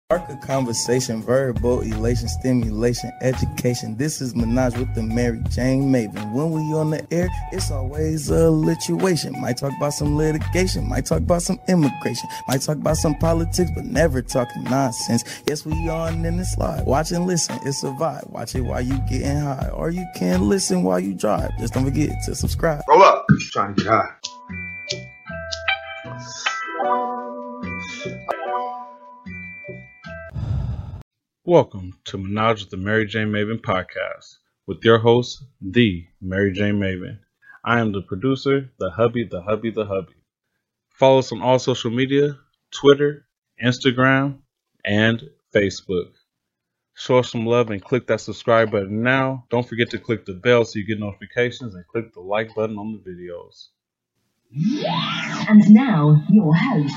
Spark a conversation, verbal elation, stimulation, education. This is Minaj with the Mary Jane Maven. When we on the air, it's always a lituation. Might talk about some litigation, might talk about some immigration, might talk about some politics, but never talking nonsense. Yes, we on in the slide. Watch and listen, it's a vibe. Watch it while you getting high, or you can listen while you drive. Just don't forget to subscribe. Roll up. Trying to get high. Welcome to Minaj with the Mary Jane Maven podcast with your host, the Mary Jane Maven. I am the producer, the hubby. Follow us on all social media, Twitter, Instagram, and Facebook. Show us some love and click that subscribe button now. Don't forget to click the bell so you get notifications and click the like button on the videos. And now, your host.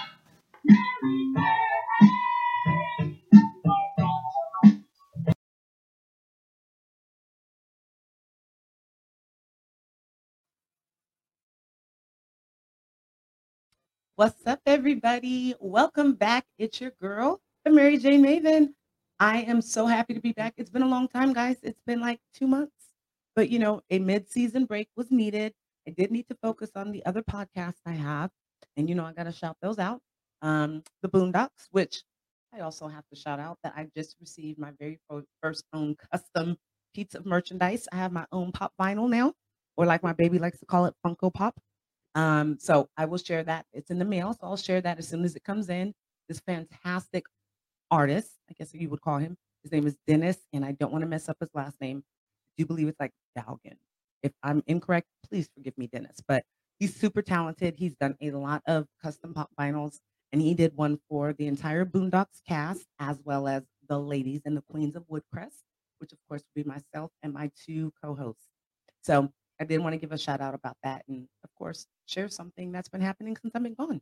What's up, everybody? Welcome back. It's your girl, the Mary Jane Maven. I am so happy to be back. It's been a long time, guys. It's been like 2 months. But, a mid-season break was needed. I did need to focus on the other podcasts I have. And, I got to shout those out. The Boondocks, which I also have to shout out that I just received my very first own custom piece of merchandise. I have my own pop vinyl now, or like my baby likes to call it, Funko Pop. So I will share that. It's in the mail, so I'll share that as soon as it comes in. This fantastic artist, I guess you would call him. His name is Dennis, and I don't want to mess up his last name. I do believe it's like Dalgan. If I'm incorrect, please forgive me, Dennis. But he's super talented. He's done a lot of custom pop vinyls, and he did one for the entire Boondocks cast, as well as the ladies and the queens of Woodcrest, which of course would be myself and my two co-hosts. So I did want to give a shout out about that, and of course, share something that's been happening since I've been gone.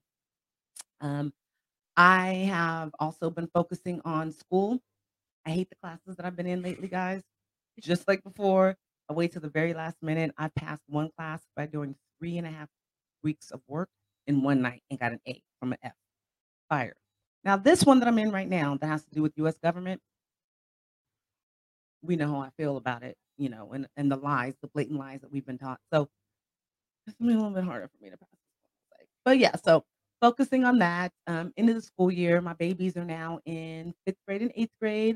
I have also been focusing on school. I hate the classes that I've been in lately, guys. Just like before, I wait till the very last minute. I passed one class by doing 3.5 weeks of work in one night and got an A from an F. Fire. Now, this one that I'm in right now that has to do with U.S. government, we know how I feel about it, and the lies, the blatant lies that we've been taught. So it's gonna be a little bit harder for me to pass. But yeah, so focusing on that, into the school year, my babies are now in 5th grade and 8th grade.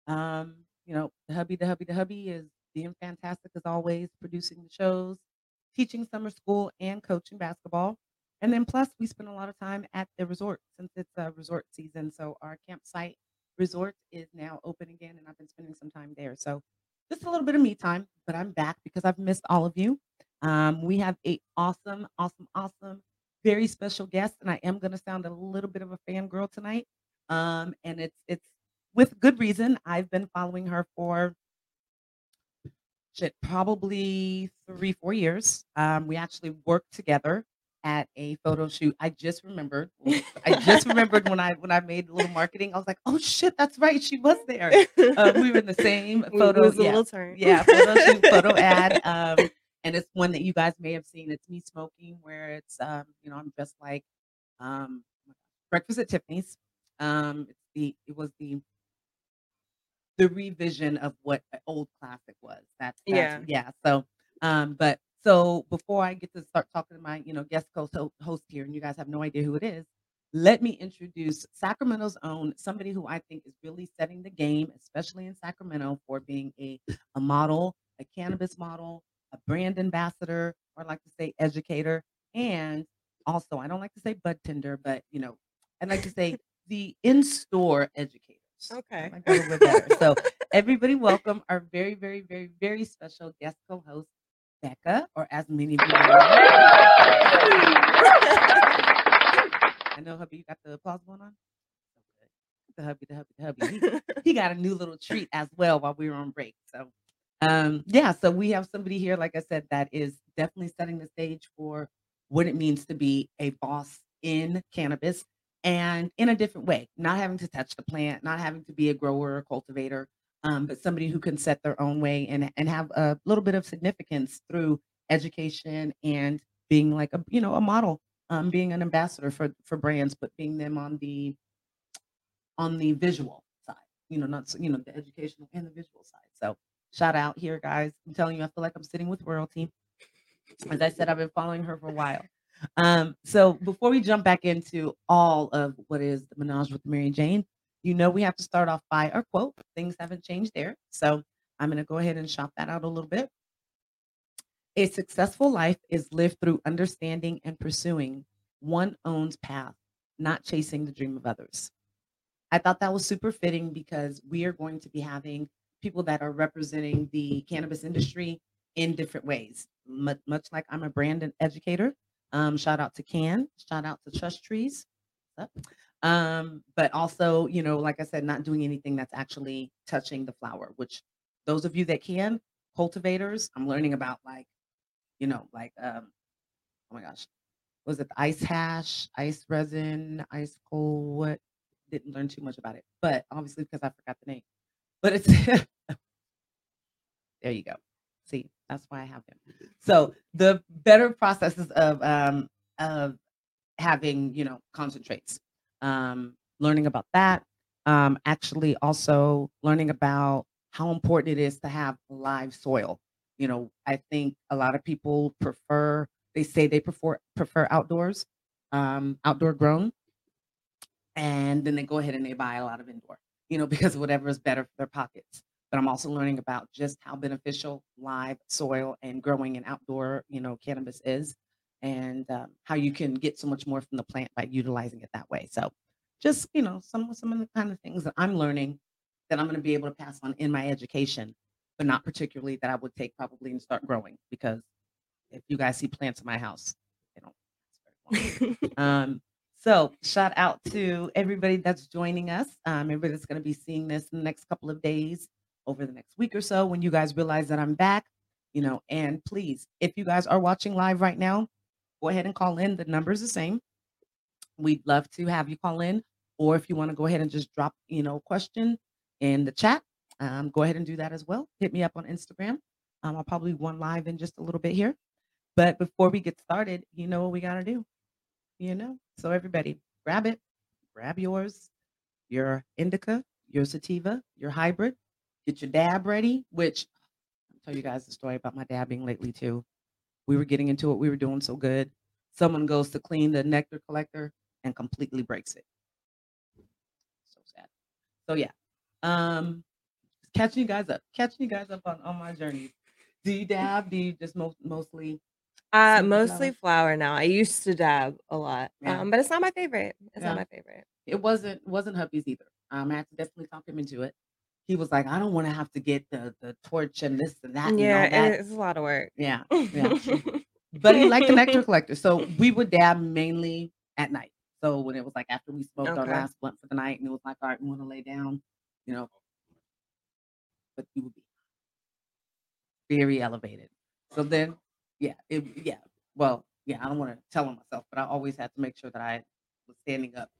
The hubby is being fantastic as always, producing the shows, teaching summer school, and coaching basketball. And then plus, we spend a lot of time at the resort since it's a resort season. So our campsite resort is now open again, and I've been spending some time there. So just a little bit of me time, but I'm back because I've missed all of you. We have a awesome, very special guest, and I am going to sound a little bit of a fangirl tonight. And it's with good reason. I've been following her for probably 3-4 years. We actually worked together at a photo shoot. I just remembered when I made a little marketing. I was like, oh shit, that's right, she was there. We were in the same photo. It was a little turn. Yeah, photo shoot, photo ad. And it's one that you guys may have seen. It's me smoking, where it's I'm dressed like Breakfast at Tiffany's. It was the revision of what an old classic was. That's yeah. So before I get to start talking to my guest host here, and you guys have no idea who it is, let me introduce Sacramento's own, somebody who I think is really setting the game, especially in Sacramento, for being a model, a cannabis model, a brand ambassador, or I like to say educator, and also I don't like to say bud tender, but I like to say the in-store educators. Okay. I like that a little bit better. So everybody, welcome our very, very, very, very special guest co-host, Becca, or as many of you know. I know, hubby, you got the applause going on. The hubby. He got a new little treat as well while we were on break. So so we have somebody here, like I said, that is definitely setting the stage for what it means to be a boss in cannabis, and in a different way, not having to touch the plant, not having to be a grower or cultivator, but somebody who can set their own way and have a little bit of significance through education and being like a model, being an ambassador for brands, but being them on the on the visual side, not the educational and the visual side. So shout out here, guys. I'm telling you, I feel like I'm sitting with royalty. As I said, I've been following her for a while. So before we jump back into all of what is the Menage with Mary Jane, we have to start off by our quote. Things haven't changed there. So I'm going to go ahead and shop that out a little bit. A successful life is lived through understanding and pursuing one own's path, not chasing the dream of others. I thought that was super fitting because we are going to be having people that are representing the cannabis industry in different ways. Much like I'm a brand and educator. Shout out to Can, shout out to Trust Trees. But also, like I said, not doing anything that's actually touching the flower, which those of you that can, cultivators, I'm learning about oh my gosh, was it the ice hash, ice resin, ice coal? What? Didn't learn too much about it, but obviously because I forgot the name. But it's there you go. See, that's why I have them. So the better processes of having concentrates, learning about that. Actually, also learning about how important it is to have live soil. I think a lot of people prefer outdoors, outdoor grown, and then they go ahead and they buy a lot of indoor, because whatever is better for their pockets. But I'm also learning about just how beneficial live soil and growing an outdoor, cannabis is, and how you can get so much more from the plant by utilizing it that way. So just, some of the kind of things that I'm learning that I'm going to be able to pass on in my education, but not particularly that I would take probably and start growing, because if you guys see plants in my house, they don't last very long. So shout out to everybody that's joining us. Everybody that's going to be seeing this in the next couple of days, over the next week or so, when you guys realize that I'm back, and please, if you guys are watching live right now, go ahead and call in. The number is the same. We'd love to have you call in, or if you want to go ahead and just drop, question in the chat, go ahead and do that as well. Hit me up on Instagram. I'll probably be one live in just a little bit here. But before we get started, you know what we got to do, So everybody, grab yours, your indica, your sativa, your hybrid, get your dab ready, which I'll tell you guys the story about my dabbing lately too. We were getting into it. We were doing so good. Someone goes to clean the nectar collector and completely breaks it. So sad. So yeah. Catching you guys up on my journey. Do you dab? Do you just mostly? Mostly flower now. I used to dab a lot, Yeah. but it's not my favorite. It's Yeah. not my favorite. It wasn't hubby's either. I had to definitely talk him into it. He was like, I don't want to have to get the torch and this and that and all Yeah, that. it's a lot of work. Yeah. But he liked the nectar collector, so we would dab mainly at night. So when it was like after we smoked our Okay. last blunt for the night, and it was like, all right, we want to lay down, but you would be very elevated. So then, well, I don't want to tell on myself, but I always had to make sure that I was standing up.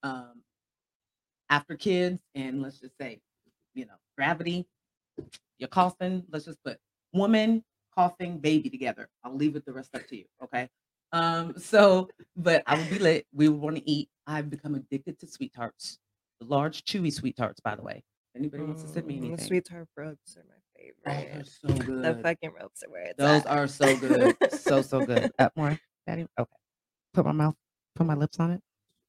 After kids, and let's just say, gravity, you're coughing. Let's just put woman, coughing, baby together. I'll leave it the rest up to you. Okay. But I would be lit. We would want to eat. I've become addicted to sweet tarts, the large, chewy sweet tarts, by the way. Anybody wants to send me anything? The sweet tart ropes are my favorite. They're so good. The fucking ropes are where it's Those at. are so good. so good. More, Daddy. Okay. Put my lips on it.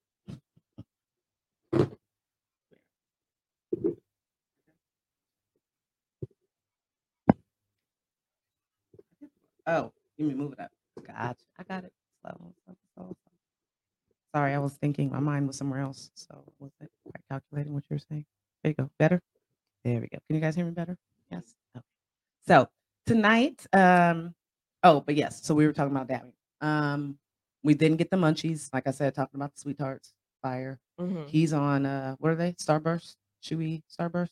Oh, you mean move it up. Gotcha. I got it. Slow. Sorry, I was thinking my mind was somewhere else. So I wasn't quite calculating what you were saying. There you go. Better? There we go. Can you guys hear me better? Yes. Okay. So tonight, but yes, so we were talking about dabbing. We didn't get the munchies, like I said, talking about the sweet tarts, fire. He's on what are they? Starburst? Chewy Starburst?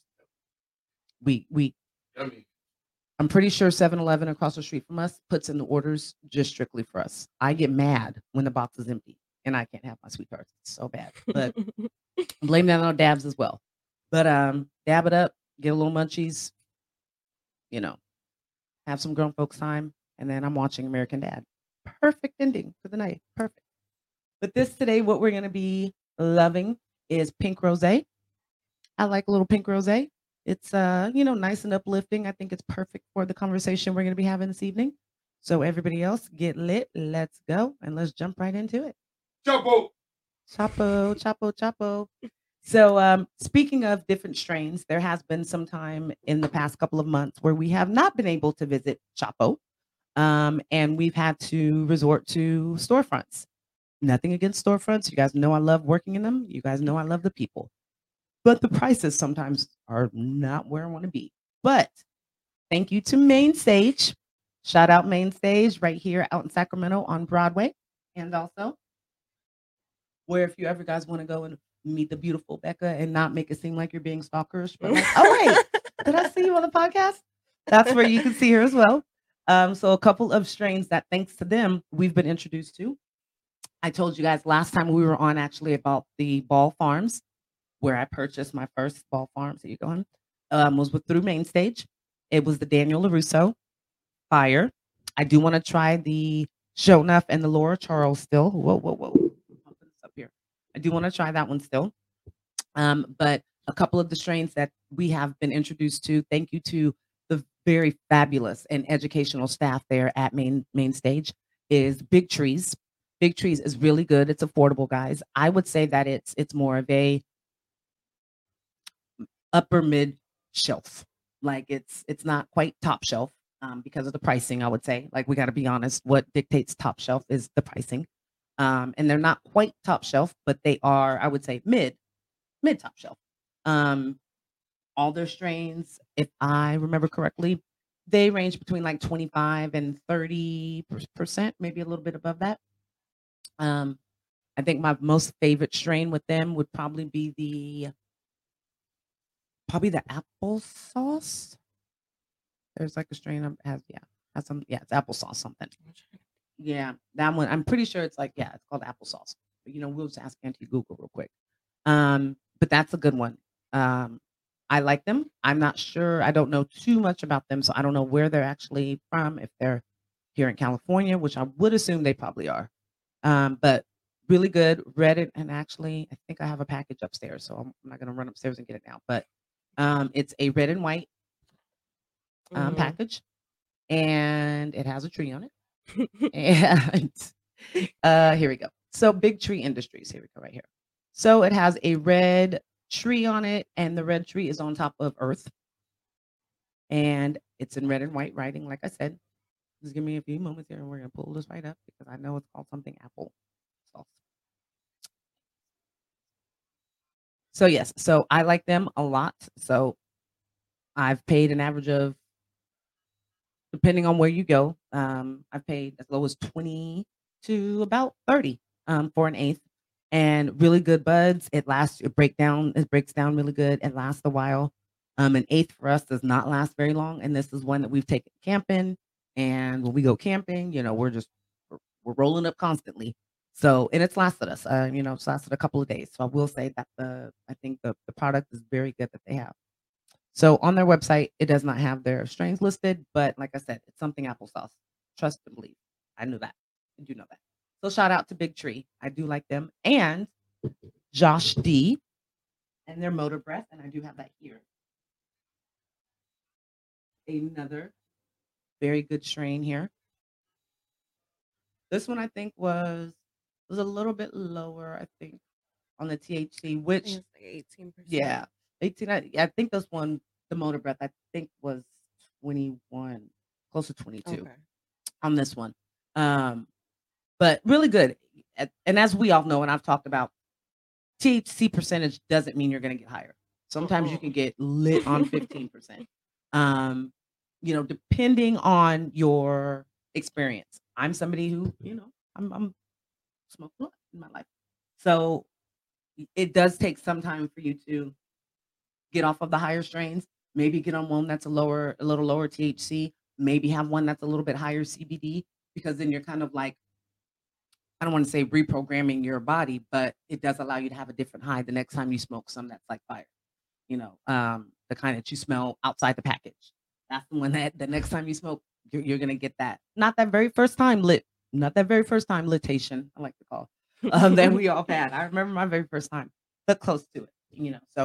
I'm pretty sure 7-Eleven across the street from us puts in the orders just strictly for us. I get mad when the box is empty and I can't have my sweet tarts. It's so bad. But blame that on dabs as well. But dab it up, get a little munchies, have some grown folks time, and then I'm watching American Dad. Perfect ending for the night. Perfect. But today, what we're going to be loving is pink rosé. I like a little pink rosé. It's nice and uplifting. I think it's perfect for the conversation we're going to be having this evening. So everybody else, get lit. Let's go and let's jump right into it. Chapo. Chapo, chapo, chapo. So speaking of different strains, there has been some time in the past couple of months where we have not been able to visit Chapo, and we've had to resort to storefronts. Nothing against storefronts. You guys know I love working in them. You guys know I love the people. But the prices sometimes are not where I want to be. But thank you to Main Stage. Shout out Main Stage right here out in Sacramento on Broadway. And also, where if you ever guys want to go and meet the beautiful Becca and not make it seem like you're being stalkerish, but like, oh, wait, did I see you on the podcast? That's where you can see her as well. So a couple of strains that, thanks to them, we've been introduced to. I told you guys last time we were on actually about the Ball Farms, where I purchased my first Ball Farms. Here you go. Was through Main Stage. It was the Daniel LaRusso Fire. I do want to try the Show Enough and the Laura Charles still. Whoa. I'll put this up here. I do want to try that one still. But a couple of the strains that we have been introduced to, thank you to the very fabulous and educational staff there at Main Stage, is Big Trees. Big Trees is really good. It's affordable, guys. I would say that it's more of a upper mid shelf. Like it's not quite top shelf because of the pricing, I would say. Like we got to be honest, what dictates top shelf is the pricing. And they're not quite top shelf, but they are, I would say, mid top shelf. All their strains, if I remember correctly, they range between like 25 and 30%, maybe a little bit above that. I think my most favorite strain with them would probably be the applesauce. There's like a strain that has it's applesauce something. Yeah, that one. I'm pretty sure it's it's called applesauce. But, we'll just ask Auntie Google real quick. But that's a good one. I like them. I'm not sure. I don't know too much about them, so I don't know where they're actually from. If they're here in California, which I would assume they probably are. But really good. Read it, and actually, I think I have a package upstairs, so I'm not going to run upstairs and get it now. But it's a red and white package, and it has a tree on it. And here we go. So Big Tree Industries. Here we go, right here. So it has a red tree on it, and the red tree is on top of earth, and it's in red and white writing. Like I said, just give me a few moments here, and we're gonna pull this right up because I know it's called something apple sauce. So yes, so I like them a lot. So I've paid an average of, depending on where you go, I've paid as low as 20 to about 30 for an eighth. And really good buds. It breaks down really good. It lasts a while. An eighth for us does not last very long. And this is one that we've taken camping. And when we go camping, we're rolling up constantly. So, and it's lasted us, it's lasted a couple of days. So I will say that I think the product is very good that they have. So on their website, it does not have their strains listed, but like I said, it's something applesauce. Trust and believe. I knew that. I do know that. So shout out to Big Tree. I do like them. And Josh D and their Motor Breath. And I do have that here. Another very good strain here. This one I think was a little bit lower, I think, on the THC, which it's like 18%. Yeah. 18. I think this one, the Motor Breath, I think was 21, close to 22 on this one. But really good. And as we all know, and I've talked about, THC percentage doesn't mean you're going to get higher. Sometimes you can get lit on 15%. Depending on your experience. I'm somebody who, I'm smoked a lot in my life. So it does take some time for you to get off of the higher strains. Maybe get on one that's a little lower THC. Maybe have one that's a little bit higher CBD, because then you're kind of like, I don't want to say reprogramming your body, but it does allow you to have a different high the next time you smoke some that's like fire. The kind that you smell outside the package. That's the one that the next time you smoke, you're going to get that. Not that very first time litation, I like to call that we all had. I remember my very first time, but close to it. So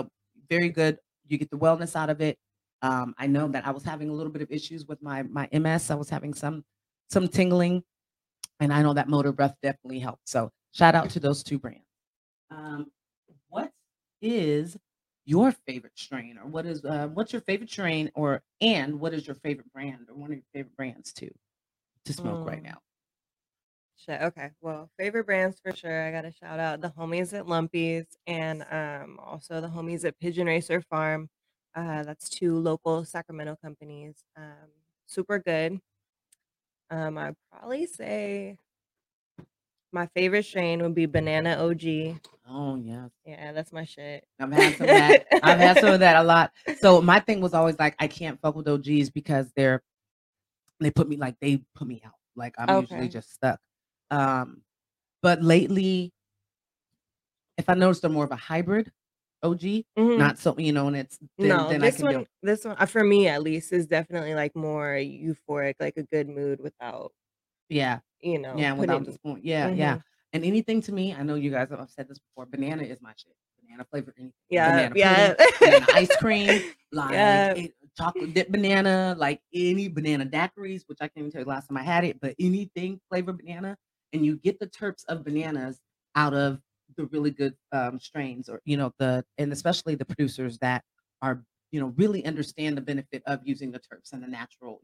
very good. You get the wellness out of it. I know that I was having a little bit of issues with my MS. I was having some tingling, and I know that Motor Breath definitely helped. So shout out to those 2 brands. What is your favorite strain, or what's your favorite strain, and what is your favorite brand, or one of your favorite brands to smoke right now? Shit. Okay. Well, favorite brands for sure. I gotta shout out the homies at Lumpy's and also the homies at Pigeon Racer Farm. That's 2 local Sacramento companies. Super good. I'd probably say my favorite strain would be Banana OG. Oh yeah, Yeah, that's my shit. I've had some of that. I've had some of that a lot. So my thing was always like, I can't fuck with OGs because they put me out. Like I'm usually Okay. just stuck. But lately, if I noticed they're more of a hybrid OG, Mhm. not so, and it's No, then I can do. this one for me at least is definitely like more euphoric, like a good mood without, Yeah, without putting. this point. Yeah. Mhm. And anything to me, I know you guys have said this before. Banana is my shit. Banana flavor, anything. Yeah, Banana yeah. pudding, banana ice cream, like Yeah. chocolate dip banana, like any banana daiquiris, which I can't even tell you the last time I had it, but anything flavored banana, and you get the terps of bananas out of the really good strains, or and especially the producers that are really understand the benefit of using the terps and the natural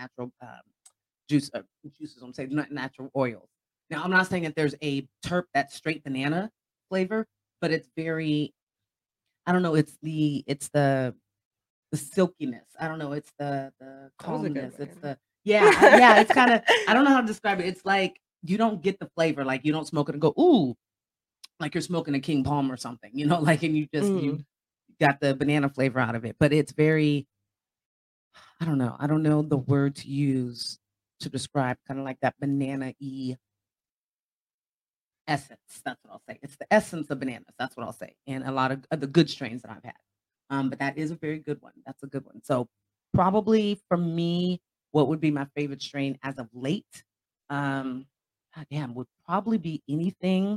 juices. I'm saying not natural oils. Now, I'm not saying that there's a terp that's straight banana flavor, but it's very, I don't know, it's the silkiness. I don't know, it's the That was a good calmness. It's one. the yeah, it's kind of, I don't know how to describe it. It's like you don't get the flavor, like you don't smoke it and go, ooh, like you're smoking a King Palm or something, like, and you Mhm. got the banana flavor out of it, but it's very, I don't know the word to use to describe kind of like that banana-y essence. That's what I'll say. It's the essence of bananas. That's what I'll say. And a lot of the good strains that I've had. But that is a very good one. That's a good one. So probably for me, what would be my favorite strain as of late? God damn, would probably be anything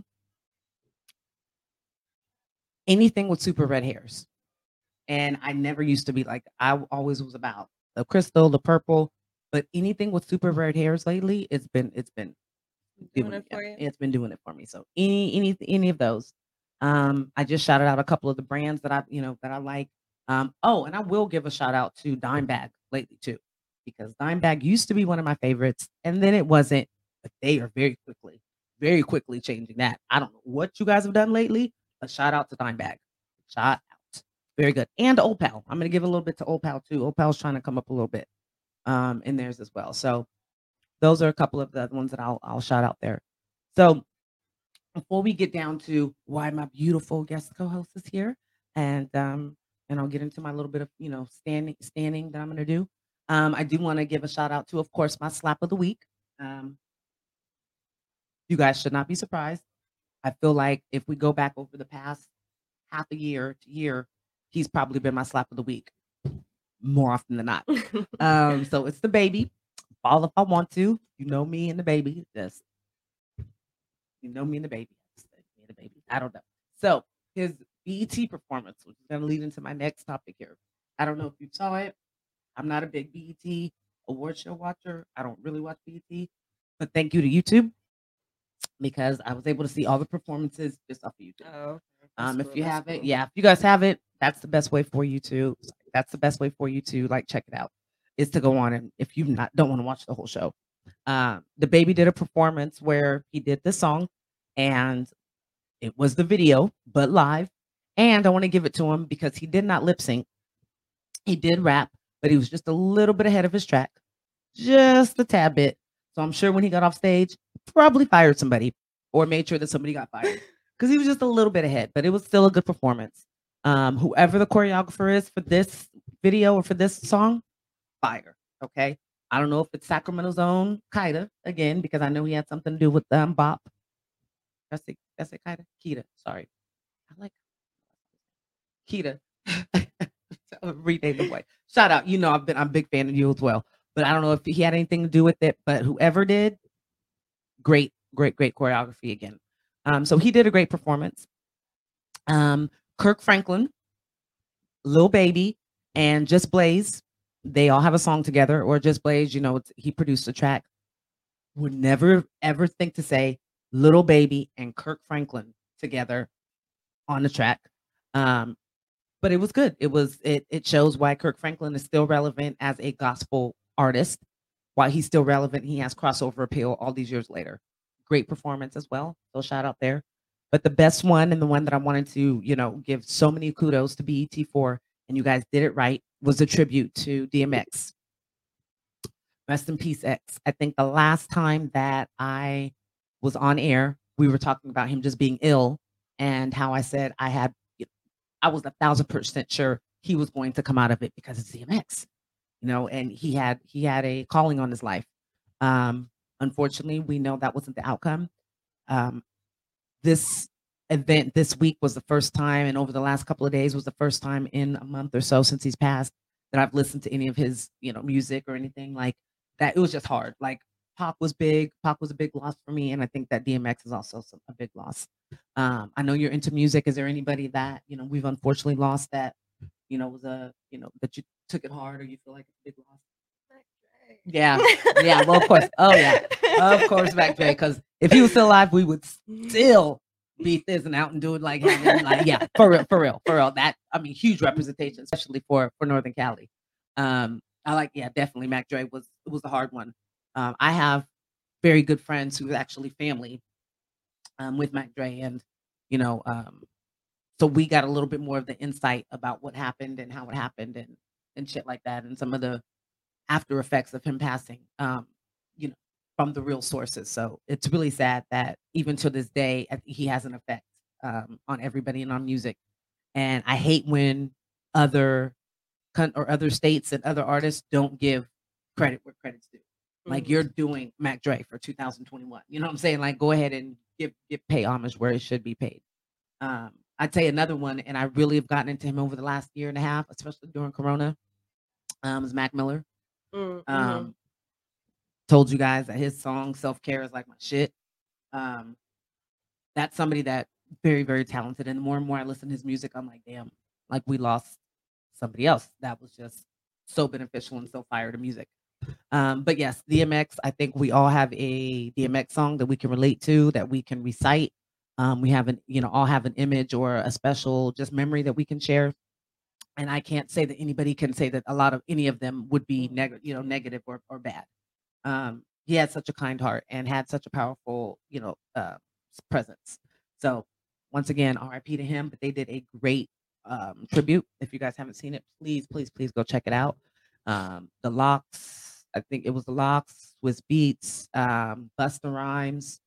with super red hairs. And I never used to be like, I always was about the crystal, the purple, but anything with super red hairs lately, it's been Doing it for you. It's been doing it for me. So any of those. I just shouted out a couple of the brands that I like. Oh, and I will give a shout out to Dime Bag lately too, because Dime Bag used to be one of my favorites, and then it wasn't. But they are very quickly changing that. I don't know what you guys have done lately, but shout out to Dime Bag. Shout out. Very good. And Old Pal. I'm gonna give a little bit to Old Pal too. Old Pal's trying to come up a little bit in theirs as well. So those are a couple of the ones that I'll shout out there. So before we get down to why my beautiful guest co-host is here, and I'll get into my little bit of standing that I'm going to do. I do want to give a shout out to, of course, my slap of the week. You guys should not be surprised. I feel like if we go back over the past half a year to year, he's probably been my slap of the week more often than not. So it's the baby. Fall if I want to. You know me and the baby. Just you know me and the baby. I don't know. So his BET performance, which is going to lead into my next topic here. I don't know if you saw it. I'm not a big BET award show watcher. I don't really watch BET, but thank you to YouTube because I was able to see all the performances just off of YouTube. Oh, if you have it, if you guys have it, that's the best way for you to. That's the best way for you to like check it out. Is to go on, and if you don't want to watch the whole show, the baby did a performance where he did this song, and it was the video but live. And I want to give it to him because he did not lip sync. He did rap, but he was just a little bit ahead of his track, just a tad bit. So I'm sure when he got off stage, probably fired somebody or made sure that somebody got fired because he was just a little bit ahead. But it was still a good performance. Whoever the choreographer is for this video or for this song, fire. Okay. I don't know if it's Sacramento's own Kaida again, because I know he had something to do with Bop. That's it, Kaida. Kita. Sorry. I like Kita. Rename the boy. Shout out. I'm a big fan of you as well. But I don't know if he had anything to do with it. But whoever did, great choreography again. So he did a great performance. Kirk Franklin Lil Baby and Just Blaze, they all have a song together, or Just Blaze, he produced the track. Would never ever think to say Little Baby and Kirk Franklin together on the track. But it was good. It shows why Kirk Franklin is still relevant as a gospel artist. Why he's still relevant. He has crossover appeal all these years later. Great performance as well. So shout out there. But the best one, and the one that I wanted to, give so many kudos to BET for, and you guys did it right, was a tribute to DMX. Rest in peace, X. I think the last time that I was on air, we were talking about him just being ill, and how I said I was 1,000% sure he was going to come out of it because it's DMX, and he had a calling on his life. Unfortunately, we know that wasn't the outcome. This event this week was the first time, and over the last couple of days was the first time in a month or so since he's passed that I've listened to any of his, music or anything like that. It was just hard. Like Pac was big. Pac was a big loss for me, and I think that DMX is also a big loss. I know you're into music. Is there anybody that we've unfortunately lost that was that you took it hard, or you feel like it's a big loss? Yeah, yeah. Well, of course. Oh, yeah. Of course, Mac Dre. Because if he was still alive, we would still be fizzing out and do it like yeah, for real. That, huge representation, especially for Northern Cali. Definitely Mac Dre was a hard one. I have very good friends who are actually family with Mac Dre, and so we got a little bit more of the insight about what happened and how it happened and shit like that, and some of the after effects of him passing, from the real sources. So it's really sad that even to this day, he has an effect on everybody and on music. And I hate when other states and other artists don't give credit where credit's due. Like you're doing Mac Dre for 2021. You know what I'm saying? Like go ahead and pay homage where it should be paid. I'd say another one, and I really have gotten into him over the last year and a half, especially during Corona, is Mac Miller. Told you guys that his song Self-Care is like my shit. That's somebody that very, very talented. And the more and more I listen to his music, I'm like, damn, like we lost somebody else that was just so beneficial and so fire to music. But yes, DMX, I think we all have a DMX song that we can relate to, that we can recite. We have all have an image or a special just memory that we can share. And I can't say that anybody can say that any of them would be negative or bad. He had such a kind heart and had such a powerful, presence. So once again, RIP to him, but they did a great tribute. If you guys haven't seen it, please go check it out. The Lox, I think it was the Lox, Swizz Beatz, Busta Rhymes.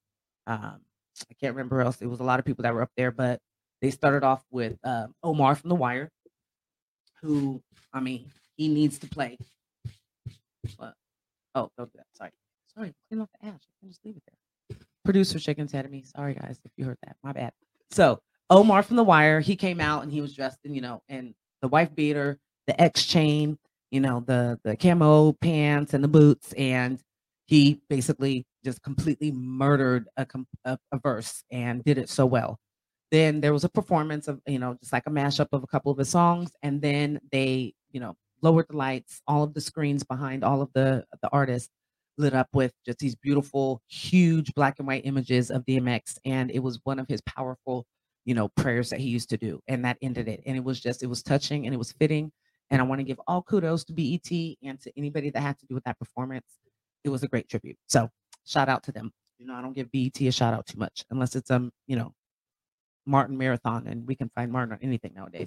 I can't remember who else. It was a lot of people that were up there, but they started off with Omar from The Wire, who, he needs to play. But, don't do that. Sorry, clean off the ash. I can just leave it there. Producer shaking his head at me. Sorry, guys, if you heard that. My bad. So, Omar from The Wire, he came out and he was dressed in, in the wife beater, the X chain, the camo pants and the boots. And he basically just completely murdered a verse and did it so well. Then there was a performance of, just like a mashup of a couple of his songs. And then they, lowered the lights, all of the screens behind all of the artists lit up with just these beautiful, huge black and white images of DMX. And it was one of his powerful, prayers that he used to do. And that ended it. And it was touching and it was fitting. And I want to give all kudos to BET and to anybody that had to do with that performance. It was a great tribute. So shout out to them. I don't give BET a shout out too much unless it's Martin Marathon, and we can find Martin on anything nowadays.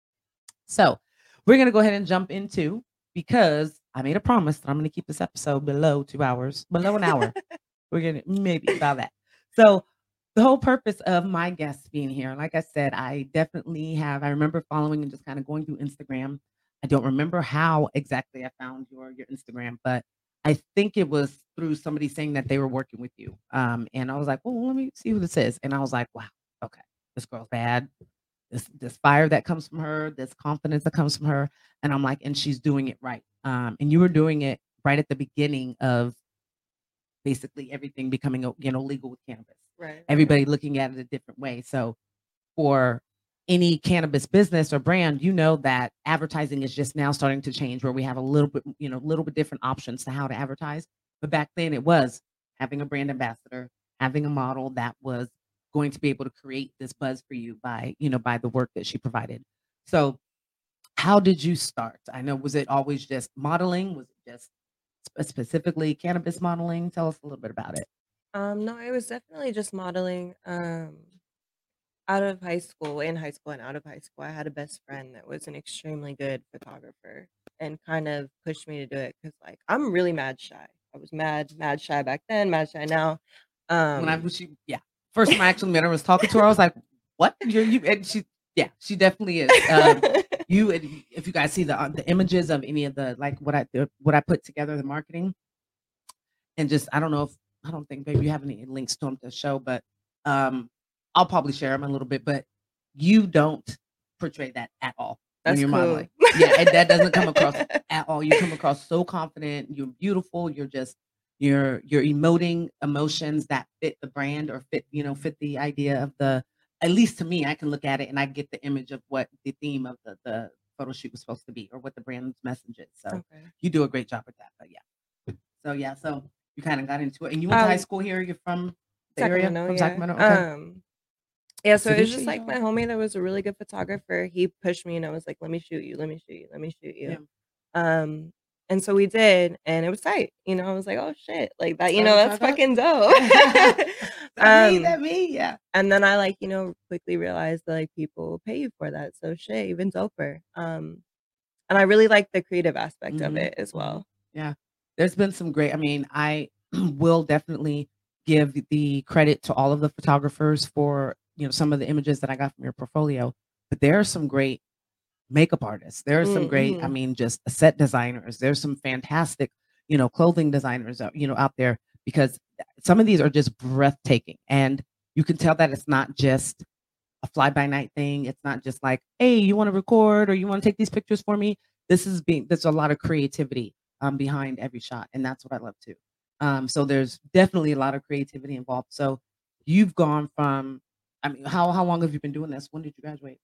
So we're going to go ahead and jump into, because I made a promise that I'm going to keep this episode below 2 hours, below an hour. We're going to maybe about that. So the whole purpose of my guests being here, like I said, I remember following and just kind of going through Instagram. I don't remember how exactly I found your Instagram, but I think it was through somebody saying that they were working with you. And I was like, well, let me see who this is. And I was like, wow, okay, this girl's bad. This fire that comes from her, this confidence that comes from her. And I'm like, and she's doing it right. And you were doing it right at the beginning of basically everything becoming, legal with cannabis. Right. Everybody looking at it a different way. So for any cannabis business or brand, you know that advertising is just now starting to change, where we have a little bit, little bit different options to how to advertise. But back then it was having a brand ambassador, having a model that was going to be able to create this buzz for you by, by the work that she provided. So how did you start? I know, was it always just modeling? Was it just specifically cannabis modeling? Tell us a little bit about it. No, it was definitely just modeling. Out of high school, in high school and out of high school, I had a best friend that was an extremely good photographer and kind of pushed me to do it because, like, I'm really mad shy. I was mad shy back then, mad shy now. When I was, first time I actually met her, was talking to her, I was like, "What? You?" And she definitely is. You, if you guys see the images of any of the, like, what I put together, the marketing, and just, I don't think, baby, you have any links to them to show, but I'll probably share them a little bit, but you don't portray that at all when That's you're cool. modeling. Yeah, and that doesn't come across at all. You come across so confident. You're beautiful. You're emoting emotions that fit the brand, or fit the idea of the. At least to me, I can look at it and I get the image of what the theme of the photo shoot was supposed to be, or what the brand's message is. So Okay. you do a great job with that. But so you kind of got into it, and you went to high school here. You're from the area, Sacramento, from yeah. Sacramento. Okay. Yeah, so it City was just like Chico. my homie that was a really good photographer. He pushed me and I was like, let me shoot you, let me shoot you, let me shoot you. And so we did, and it was tight. I was like, oh shit, like that, that's fucking dope. That me, yeah. And then I quickly realized that like people pay you for that. So shit, even doper. And I really like the creative aspect of it as well. Yeah. There's been some great, I will definitely give the credit to all of the photographers for, some of the images that I got from your portfolio, but there are some great makeup artists. There are some great, just set designers. There's some fantastic, clothing designers, out there, because some of these are just breathtaking. And you can tell that it's not just a fly by night thing. It's not just like, hey, you want to record or you want to take these pictures for me? There's a lot of creativity behind every shot. And that's what I love too. So there's definitely a lot of creativity involved. So you've gone from, how long have you been doing this? When did you graduate?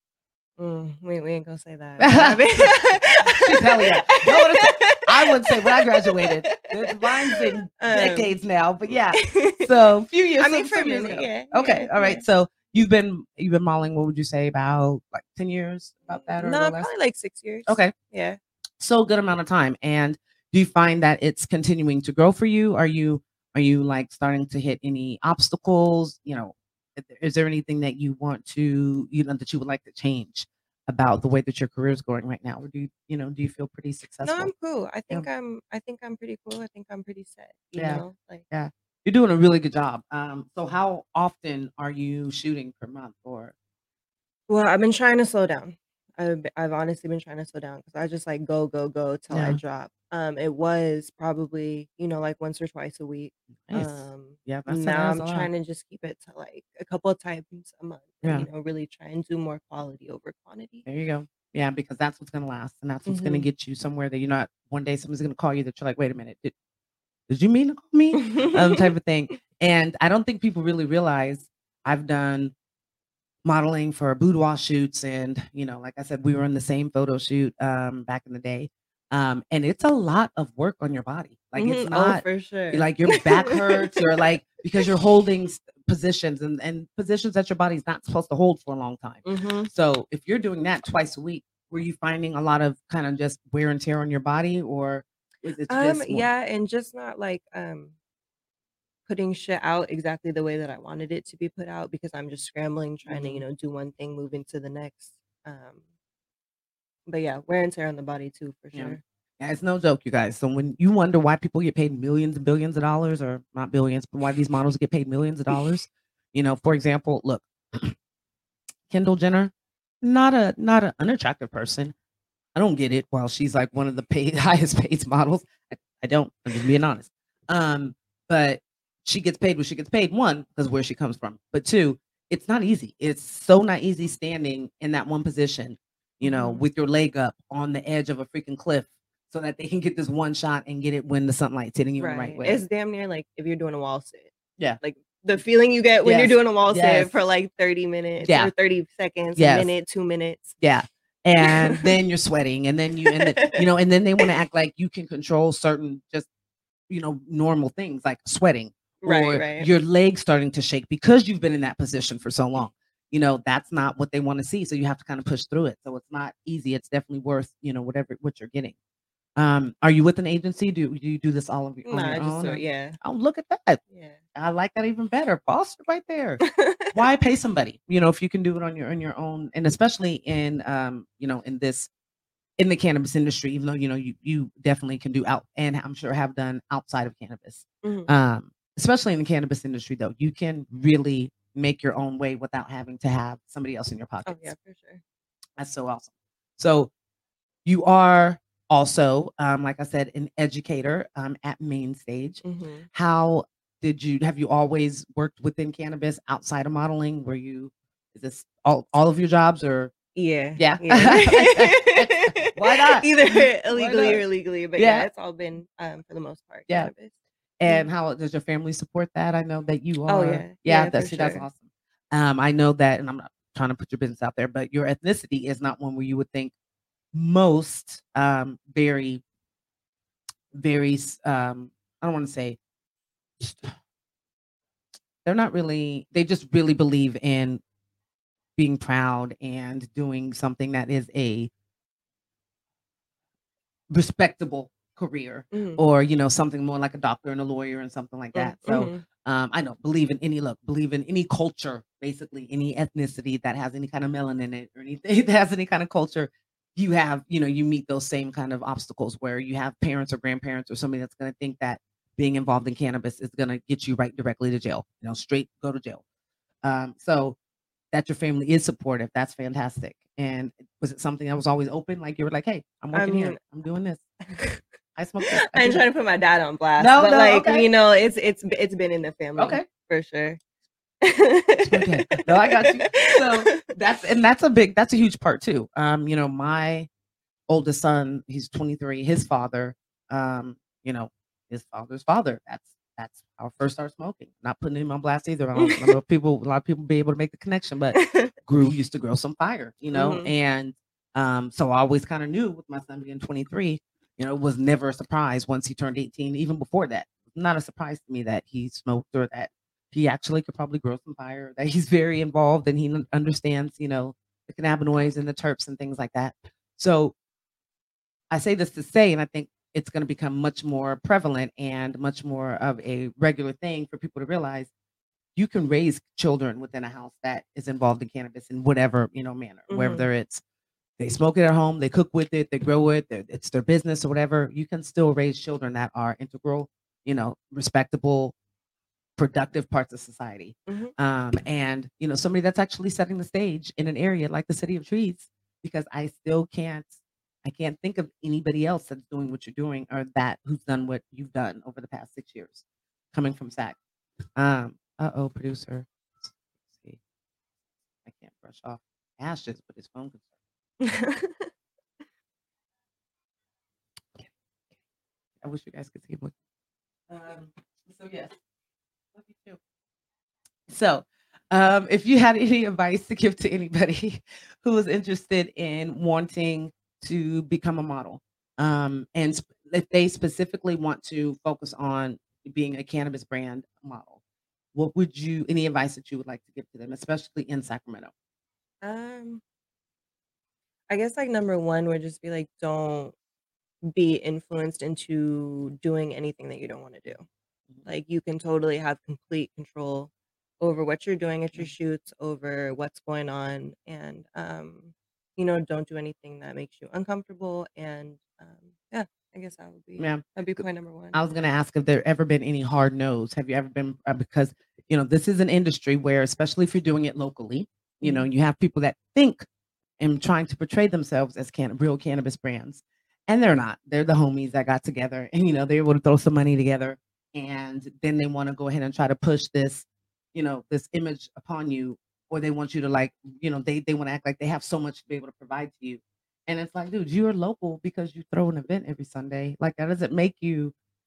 We ain't gonna say that. Hell yeah. I would say when I graduated. Mine's been decades now, but yeah. So a few years. For a minute, yeah. Okay, all right. So you've been modeling. What would you say, about like 10 years? About that, or no, less? probably like 6 years. Okay, yeah. So a good amount of time. And do you find that it's continuing to grow for you? Are you like starting to hit any obstacles? Is there anything that you want to, that you would like to change about the way that your career is going right now? Or do you feel pretty successful? No, I'm cool. I think I'm pretty cool. I think I'm pretty set. Yeah. You're doing a really good job. So how often are you shooting per month? Or? Well, I've been trying to slow down. I've honestly been trying to slow down because I just like go till I drop. It was probably like once or twice a week. Nice. Yeah, now I'm trying to just keep it to like a couple of times a month. Yeah. And, really try and do more quality over quantity. There you go. Yeah, because that's what's gonna last, and that's what's gonna get you somewhere that you're not. One day someone's gonna call you that you're like, wait a minute, did you mean to call me? Type of thing. And I don't think people really realize I've done modeling for boudoir shoots, and like I said, we were in the same photo shoot back in the day, and it's a lot of work on your body. Like it's not for sure. Like your back hurts, or like because you're holding positions and positions that your body's not supposed to hold for a long time. So if you're doing that twice a week, were you finding a lot of kind of just wear and tear on your body, or is it just yeah, and just not like putting shit out exactly the way that I wanted it to be put out, because I'm just scrambling, trying to, do one thing, move into the next. But yeah, wear and tear on the body too, for sure. Yeah, it's no joke, you guys. So when you wonder why people get paid millions and billions of dollars, or not billions, but why these models get paid millions of dollars, for example, look, Kendall Jenner, not an unattractive person. I don't get it. While she's like one of the highest paid models, I don't. I'm just being honest. But she gets paid what she gets paid. One, because where she comes from, but two, it's not easy. It's so not easy standing in that one position, with your leg up on the edge of a freaking cliff, so that they can get this one shot and get it when the sunlight's hitting you in the right way. It's damn near like if you're doing a wall sit. Yeah. Like the feeling you get when you're Yes. doing a wall Yes. sit for like 30 minutes Yeah. or 30 seconds, a Yes. minute, 2 minutes. Yeah. And then you're sweating, and then and then they want to act like you can control certain just normal things like sweating Right, or right. your legs starting to shake because you've been in that position for so long. That's not what they want to see. So you have to kind of push through it. So it's not easy. It's definitely worth, what you're getting. Are you with an agency? Do you do this all of on Nah, your I just own? do or- it, yeah. Oh, look at that. Yeah. I like that even better. Boss right there. Why pay somebody? If you can do it on your own, and especially in in the cannabis industry, even though you definitely can do out, and I'm sure have done outside of cannabis. Mhm. Especially in the cannabis industry, though, you can really make your own way without having to have somebody else in your Oh, pockets. yeah, for sure. That's so awesome. So you are also, like I said, an educator at Main Stage. Mhm. How have you always worked within cannabis outside of modeling? Is this all of your jobs or? Yeah. Yeah. Yeah. Why not? Either Why illegally not? or legally, but Yeah. yeah, it's all been for the most part Yeah. cannabis. And how does your family support that? I know that you Oh, are. yeah. Yeah, Yeah, for that's sure. awesome. I know that, and I'm not trying to put your business out there, but your ethnicity is not one where you would think most very, very I don't want to say they're not really, they just really believe in being proud and doing something that is a respectable career, Mhm. or something more like a doctor and a lawyer and something like that. So Mhm. I know, believe in any culture, basically any ethnicity that has any kind of melanin in it or anything that has any kind of culture. You have, you meet those same kind of obstacles where you have parents or grandparents or somebody that's going to think that being involved in cannabis is going to get you right directly to jail, straight go to jail. So that your family is supportive, that's fantastic. And was it something that was always open? Like you were like, hey, I'm I working here, mean, I'm doing this, I smoke this, I I do ain't trying that. to put my dad on blast, No, but no, like okay. it's been in the family Okay. for sure. Okay. No, I got you. So that's a huge part too. My oldest son, he's 23, his father, you know, his father's father. That's how I first started smoking. Not putting him on blast either. I know a lot of people be able to make the connection, but used to grow some fire, Mhm. and so I always kind of knew with my son being 23, it was never a surprise once he turned 18, even before that. Not a surprise to me that he smoked or that he actually could probably grow some fire, that he's very involved and he understands, the cannabinoids and the terps and things like that. So I say this to say, and I think it's going to become much more prevalent and much more of a regular thing for people to realize you can raise children within a house that is involved in cannabis in whatever, manner, Mhm. whether it's they smoke it at home, they cook with it, they grow it, it's their business or whatever. You can still raise children that are integral, respectable, productive parts of society. Mhm. And somebody that's actually setting the stage in an area like the City of Trees, because I can't think of anybody else that's doing what you're doing or that who's done what you've done over the past 6 years coming from SAC. Producer. Let's see. I can't brush off ashes, but his phone could start. I wish you guys could see him. So yes, love you too. So, if you had any advice to give to anybody who is interested in wanting to become a model, if they specifically want to focus on being a cannabis brand model, what would any advice that you would like to give to them, especially in Sacramento? Um, I guess like number one would just be like don't be influenced into doing anything that you don't want to do. Like you can totally have complete control over what you're doing at your shoots, over what's going on, and don't do anything that makes you uncomfortable. And yeah, I guess Yeah. that'd be point number one. I was going to ask if there ever been any hard no's. Have you ever been because this is an industry where, especially if you're doing it locally, Mhm. you have people that think and trying to portray themselves as real cannabis brands, and they're not. They're the homies that got together, and they're able to throw some money together, and then they want to go ahead and try to push this, this image upon you, or they want you to they want to act like they have so much to be able to provide to you. And it's like, dude, you're local because you throw an event every Sunday. Like that doesn't make you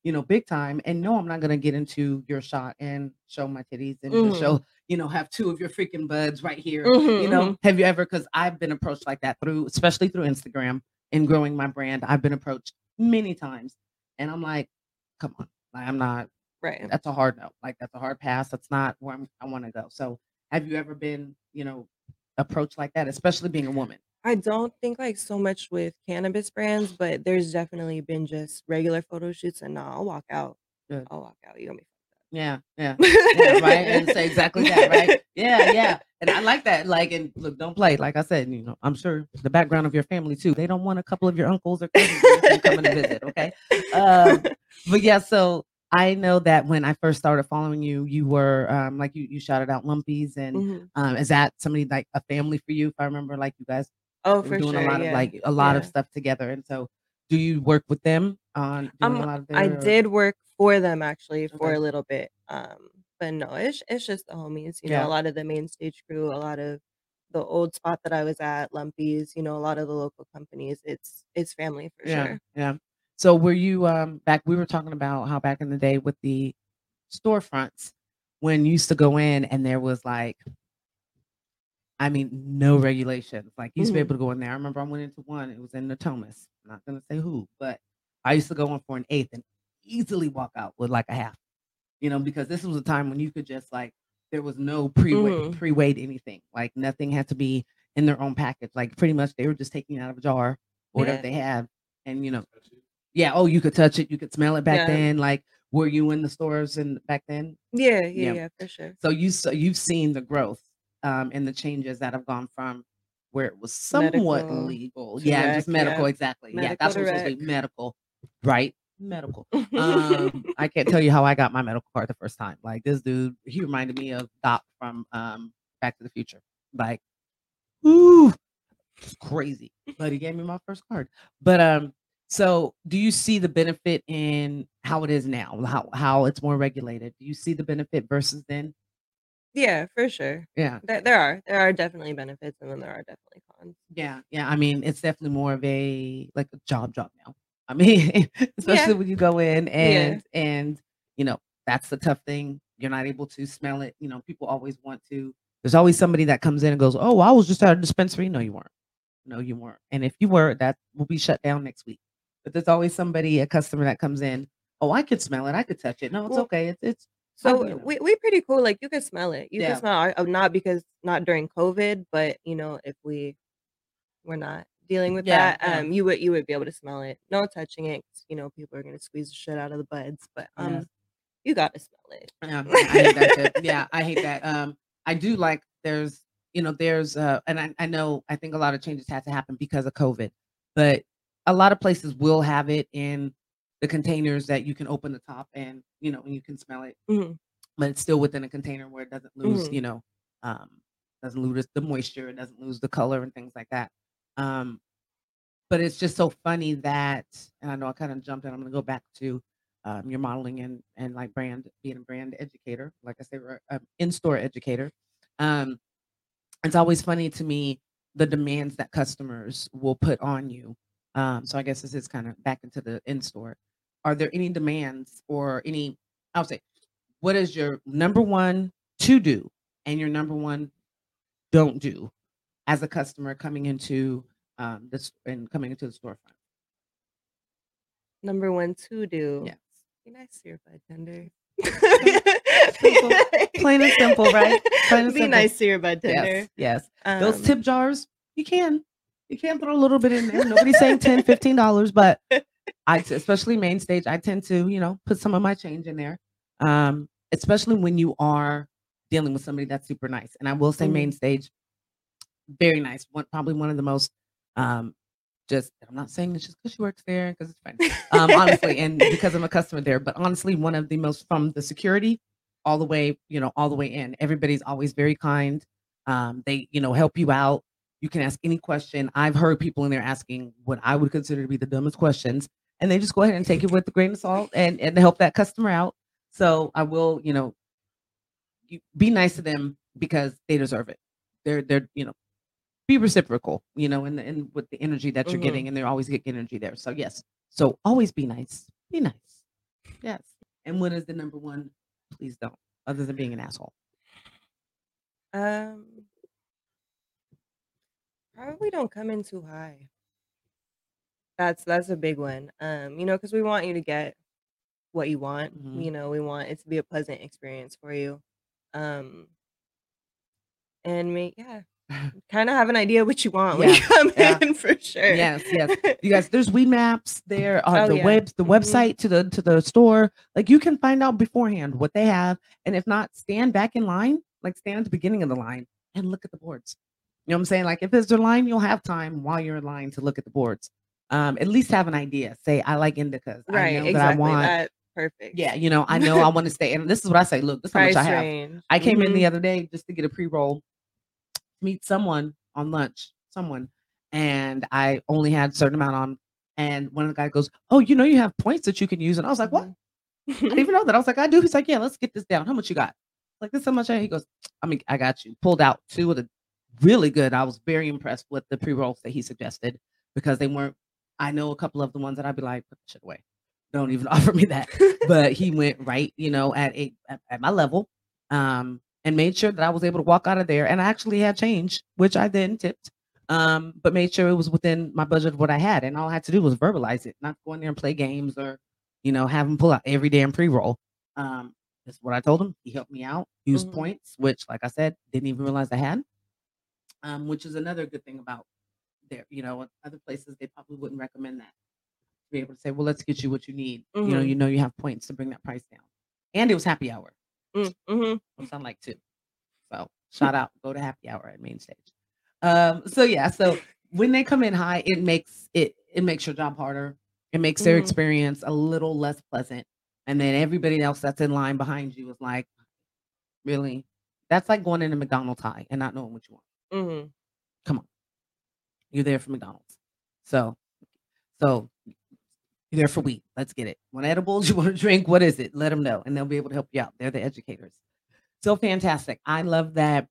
big time. And no, I'm not gonna get into your shot and show my titties and just Mhm. show, have two of your freaking buds right here. Mhm, mhm. Have you ever? Because I've been approached like that especially through Instagram and growing my brand. I've been approached many times, and I'm like, come on, like, I'm not. Right. That's a hard no. Like, that's a hard pass. That's not where I want to go. So, have you ever been, approached like that, especially being a woman? I don't think, like, so much with cannabis brands, but there's definitely been just regular photo shoots, and nah, I'll walk out. Good. I'll walk out. You gonna be Yeah, yeah, yeah, right. And say exactly that, right? Yeah, yeah. And I like that. Like, and look, don't play. Like I said, I'm sure the background of your family too. They don't want a couple of your uncles or cousins coming to visit. Okay. But yeah, so I know that when I first started following you, you were like you shouted out Lumpies, and Mhm. is that somebody like a family for you? If I remember, like you guys Oh, were for doing a sure, lot of yeah. a lot of Yeah. stuff together, and so do you work with them on doing a lot of I their? did work for them actually for Okay. a little bit, but no, it's just the homies, a Yeah. lot of the main stage crew, a lot of the old spot that I was at, Lumpies, a lot of the local companies. It's family for Yeah, sure. yeah. So were you back we were talking about how back in the day with the storefronts when you used to go in and there was like, I mean, no regulations. Like, you used to be Mhm. able to go in there. I remember I went into one, it was in Natomas. I'm not gonna say who, but I used to go in for an eighth and easily walk out with like a half, because this was a time when you could just like there was no Mhm. pre-weighed anything. Like, nothing had to be in their own package. Like, pretty much they were just taking it out of a jar or whatever Yeah. they have. And yeah, oh, you could touch it, you could smell it back Yeah. then. Like, were you in the stores and back then? Yeah, Yeah. yeah, for sure. So you've seen the growth and the changes that have gone from where it was somewhat Medical legal. to Yeah, just rec, medical, yeah. exactly. Yeah, Medical that's to what it's supposed to rec. be, medical, right? Medical. I can't tell you how I got my medical card the first time. Like, this dude, he reminded me of Doc from Back to the Future. Like, ooh, it's crazy. But he gave me my first card. But so do you see the benefit in how it is now? How it's more regulated? Do you see the benefit versus then? Yeah, for sure. Yeah. There are definitely benefits, and then there are definitely cons. Yeah, yeah. I mean, it's definitely more of a like a job now. I mean, Yeah. especially when you go in Yeah. and that's the tough thing. You're not able to smell it. People always want to. There's always somebody that comes in and goes, "Oh, I was just at a dispensary." No, you weren't. No, you weren't. And if you were, that will be shut down next week. But there's always somebody, a customer that comes in. Oh, I could smell it. I could touch it. No, it's Well, okay. It's so we pretty cool. Like, you can smell it. You can Yeah. smell not during COVID, but if we're not dealing with Yeah, that, yeah. you would be able to smell it. No touching it, 'cause, people are gonna squeeze the shit out of the buds, but Yes. you gotta smell it. Yeah, I hate that shit. Yeah, I hate that. I do like there's and I know I think a lot of changes had to happen because of COVID, but a lot of places will have it in the containers that you can open the top and and you can smell it, Mhm. but it's still within a container where it doesn't lose, Mhm. um, doesn't lose the moisture, it doesn't lose the color and things like that. Um, but it's just so funny that, and I know I kind of jumped in. I'm gonna go back to your modeling and like being a brand educator, like I say, in-store educator. Um, it's always funny to me the demands that customers will put on you. So I guess this is kind of back into the in-store. Are there any demands or any? I'll say, what is your number one to do and your number one don't do as a customer coming into this and coming into the storefront? Number 1 to do. Yes. Be nice to your bartender. Simple. Plain and simple, right? Plain and Be simple. nice to your bartender. Yes. Those Um, tip jars, you can throw a little bit in there. Nobody's saying $10, $15, but especially main stage, I tend to, put some of my change in there. Especially when you are dealing with somebody that's super nice. And I will say main Mhm. stage, very nice. Probably one of the most just I'm not saying it's just because she works there because it's fine. Honestly, and because I'm a customer there, but honestly, one of the most from the security all the way, all the way in. Everybody's always very kind. They, help you out. You can ask any question. I've heard people in there asking what I would consider to be the dumbest questions, and they just go ahead and take it with a grain of salt and help that customer out. So I will, be nice to them because they deserve it. They're be reciprocal, and with the energy that you're Mhm. getting, and they're always getting energy there. So yes, so always be nice. Be nice. Yes. And what is the number one? Please don't, other than being an asshole. Um, Probably don't come in too high. That's a big one. Because we want you to get what you want. Mhm. We want it to be a pleasant experience for you. Um, and kind of have an idea what you want when you Yeah, come yeah. in for sure. Yes. You guys, there's Weed Maps there, Oh the yeah. the Mhm. website to the store. Like you can find out beforehand what they have, and if not, stand back in line, like stand at the beginning of the line and look at the boards. You know what I'm saying? Like if there's a line, you'll have time while you're in line to look at the boards. At least have an idea. Say, I like indicas. I Right, know that I exactly. want. That perfect. Yeah, I know I want to stay. And this is what I say. Look, this is how much I Price have. range. I came in Mhm. the other day just to get a pre-roll, meet someone on lunch, and I only had a certain amount on. And one of the guys goes, "Oh, you have points that you can use." And I was like, "What? I didn't even know that." I was like, "I do." He's like, "Yeah, let's get this down. How much you got?" Like, this is how much He goes, I got you. Pulled out two of the really good. I was very impressed with the pre-rolls that he suggested because they weren't. I know a couple of the ones that I'd be like, put the shit away. Don't even offer me that. But he went right, at my level, and made sure that I was able to walk out of there. And I actually had change, which I then tipped, but made sure it was within my budget of what I had. And all I had to do was verbalize it, not go in there and play games or, have him pull out every damn pre-roll. That's what I told him. He helped me out, used Mhm. points, which, like I said, didn't even realize I had. Which is another good thing about there. Other places they probably wouldn't recommend that. To be able to say, well, let's get you what you need. Mhm. You have points to bring that price down. And it was happy hour, Mhm. which I like too. So shout out, go to happy hour at Main Stage. So when they come in high, it makes your job harder. It makes their Mhm. experience a little less pleasant. And then everybody else that's in line behind you is like, really? That's like going into McDonald's high and not knowing what you want. Mhm. Come on. You're there for McDonald's. So you're there for weed. Let's get it. Want edibles? You want to drink? What is it? Let them know, and they'll be able to help you out. They're the educators. So fantastic. I love that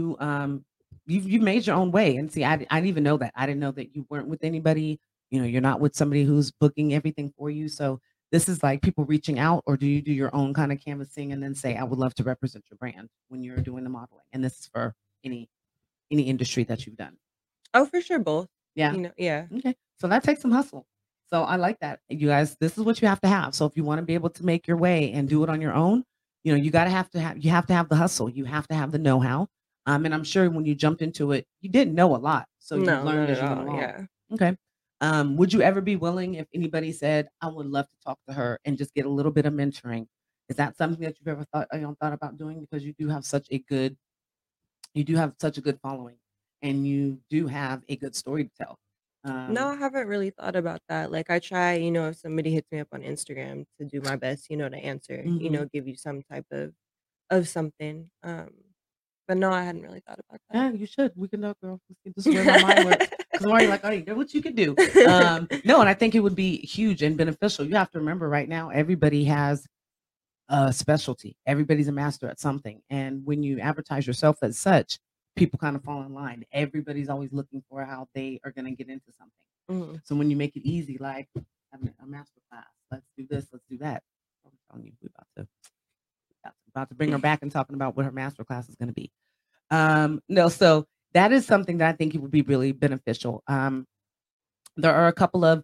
you made your own way. And see, I didn't even know that. I didn't know that you weren't with anybody. You're not with somebody who's booking everything for you. So this is like people reaching out, or do you do your own kind of canvassing and then say, I would love to represent your brand when you're doing the modeling? And this is for any industry that you've done. Oh, for sure, both. Yeah. Yeah. Okay. So that takes some hustle. So I like that. You guys, this is what you have to have. So if you want to be able to make your way and do it on your own, you have to have the hustle. You have to have the know-how. And I'm sure when you jumped into it, you didn't know a lot. So you No, learned not as at you went all. along. Yeah. Okay. Would you ever be willing if anybody said, I would love to talk to her and just get a little bit of mentoring? Is that something that you've ever thought about doing? Because you do have such a good following, and you do have a good story to tell. No, I haven't really thought about that. Like I try, if somebody hits me up on Instagram to do my best, to answer, Mhm. give you some type of something. But no, I hadn't really thought about Yeah, that. you should. We can know, girl. This is where my mind works. Because I'm already like, oh, you know what you could do. No, and I think it would be huge and beneficial. You have to remember right now, everybody has a specialty. Everybody's a master at something. And when you advertise yourself as such, people kind of fall in line. Everybody's always looking for how they are going to get into something. Mhm. So when you make it easy, like having a master class, let's do this, let's do that. I'm telling you, we're about to bring her back and talking about what her master class is going to be. No, so that is something that I think it would be really beneficial. There are a couple of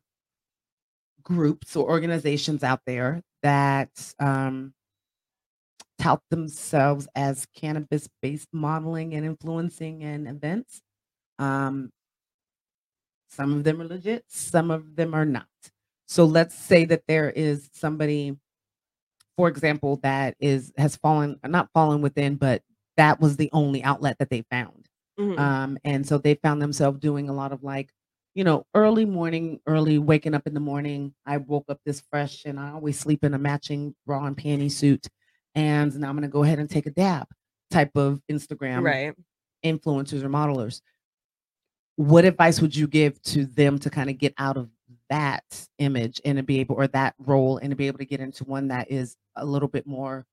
groups or organizations out there that tout themselves as cannabis-based modeling and influencing and events. Um, some of them are legit, some of them are not. So let's say that there is somebody, for example, that has not fallen within, but that was the only outlet that they found. Mhm. And so they found themselves doing a lot of like, early waking up in the morning. I woke up this fresh and I always sleep in a matching bra and panty suit. And now I'm going to go ahead and take a dab type of Instagram Right. influencers or modelers. What advice would you give to them to kind of get out of that image and to be able, or that role, and to be able to get into one that is a little bit more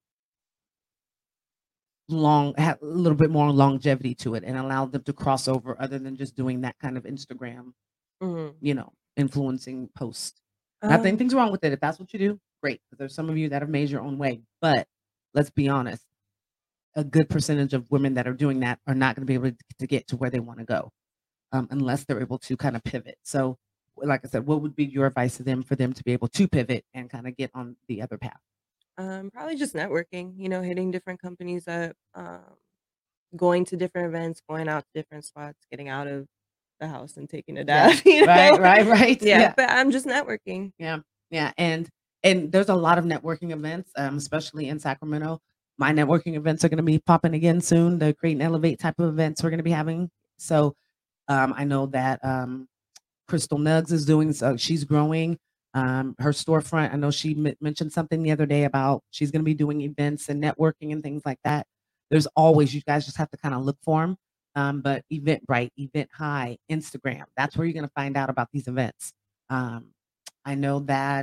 a little bit more longevity to it and allow them to cross over other than just doing that kind of Instagram, Mhm. influencing post. Not that anything's wrong with it. If that's what you do, great. Because there's some of you that have made your own way. But let's be honest, a good percentage of women that are doing that are not going to be able to get to where they want to go unless they're able to kind of pivot. So, like I said, what would be your advice to them for them to be able to pivot and kind of get on the other path? Probably just networking, hitting different companies up, going to different events, going out to different spots, getting out of the house and taking a Yeah. dive, you know? Right. Yeah, Yeah. but I'm just networking. Yeah. And there's a lot of networking events, especially in Sacramento. My networking events are going to be popping again soon. The Create and Elevate type of events we're going to be having. So I know that Crystal Nugs is doing, so she's growing her storefront. I know she mentioned something the other day about she's going to be doing events and networking and things like that. There's always, you guys just have to kind of look for them. But Eventbrite, Event High, Instagram, that's where you're going to find out about these events. I know that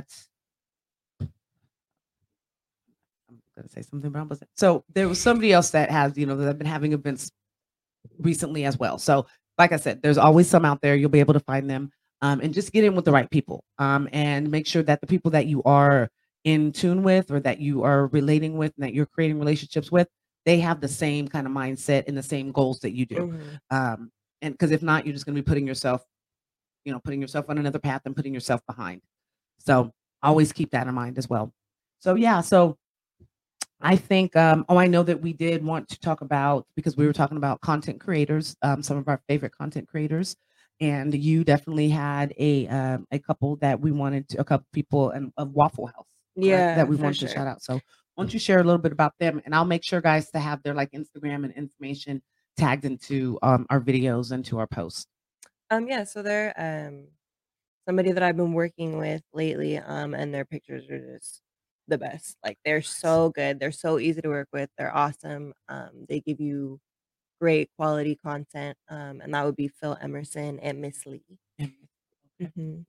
I'm going to say something, but I wasn't. So there was somebody else that has, that have been having events recently as well. So like I said, there's always some out there. You'll be able to find them and just get in with the right people and make sure that the people that you are in tune with or that you are relating with and that you're creating relationships with, they have the same kind of mindset and the same goals that you do. And because if not, you're just going to be putting yourself on another path and putting yourself behind. So always keep that in mind as well. So yeah, so I think, I know that we did want to talk about, because we were talking about content creators, some of our favorite content creators, and you definitely had a couple that we wanted to, a couple people of Waffle House, Yeah, that we for wanted to sure. shout out. So why don't you share a little bit about them, and I'll make sure, guys, to have their like Instagram and information tagged into our videos and to our posts. Yeah, so they're somebody that I've been working with lately, and their pictures are just the best. Like, they're so good. They're so easy to work with. They're awesome. They give you great quality content. And that would be Phil Emerson and Miss Lee. Mhm.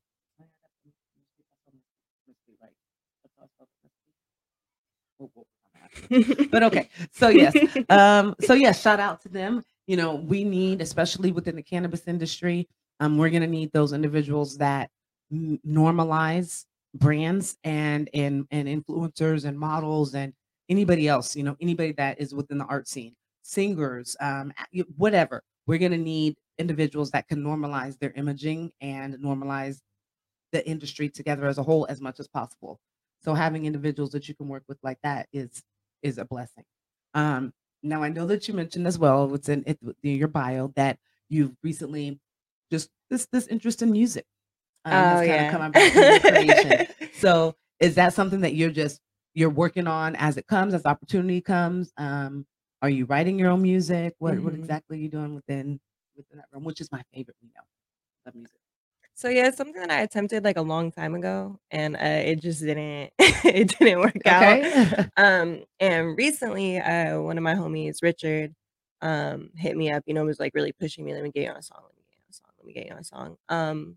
But okay, so yes, shout out to them. We need, especially within the cannabis industry, we're going to need those individuals that normalize brands and influencers and models and anybody else, anybody that is within the art scene, singers, whatever. We're going to need individuals that can normalize their imaging and normalize the industry together as a whole as much as possible. So having individuals that you can work with like that is a blessing. Now I know that you mentioned as well, it's in your bio, that you've recently just this interest in music has kind of come about in your creation. So is that something that you're working on as it comes, as opportunity comes? Are you writing your own music? What exactly are you doing within that realm, which is my favorite, of music? So yeah, it's something that I attempted like a long time ago, and it just didn't it didn't work out. And recently, one of my homies, Richard, hit me up. Was like really pushing me. Let me get you on a song. Let me get you on a song. Let me get you on a song.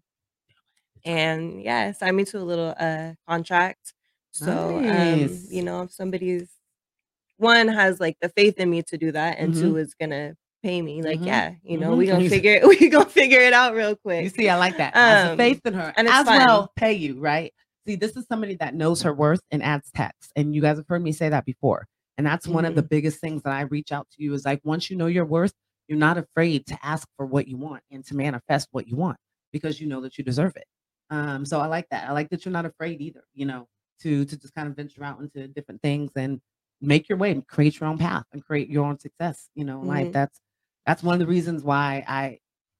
And yeah, signed me to a little contract. So Nice. if somebody's one has like the faith in me to do that, and two is gonna pay me, like, yeah, we gonna figure it out real quick. You see, I like that. Has the faith in her, and it's as fun. well pay you, right? See, this is somebody that knows her worth and adds tax, and you guys have heard me say that before. And that's one of the biggest things that I reach out to you is like, once you know your worth, you're not afraid to ask for what you want and to manifest what you want because you know that you deserve it. So I like that. I like that you're not afraid either, to just kind of venture out into different things and make your way, create your own path and create your own success, in life. That's one of the reasons why I,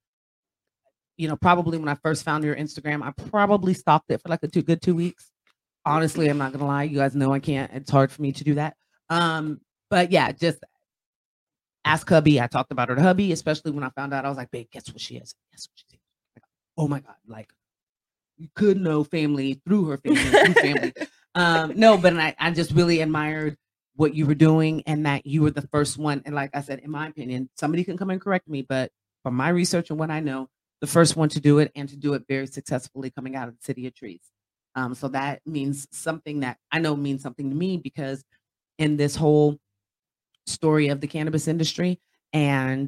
probably when I first found your Instagram, I probably stalked it for like a good 2 weeks. Honestly, I'm not gonna lie. You guys know I can't. It's hard for me to do that. But yeah, just ask hubby. I talked about her to hubby, especially when I found out. I was like, babe, guess what she is? Guess what she is? Like, oh my God, like you could know family through her family, through family. No, but I just really admired what you were doing and that you were the first one. And like I said, in my opinion, somebody can come and correct me, but from my research and what I know, the first one to do it and to do it very successfully coming out of the City of Trees. So that means something that I know means something to me because in this whole story of the cannabis industry and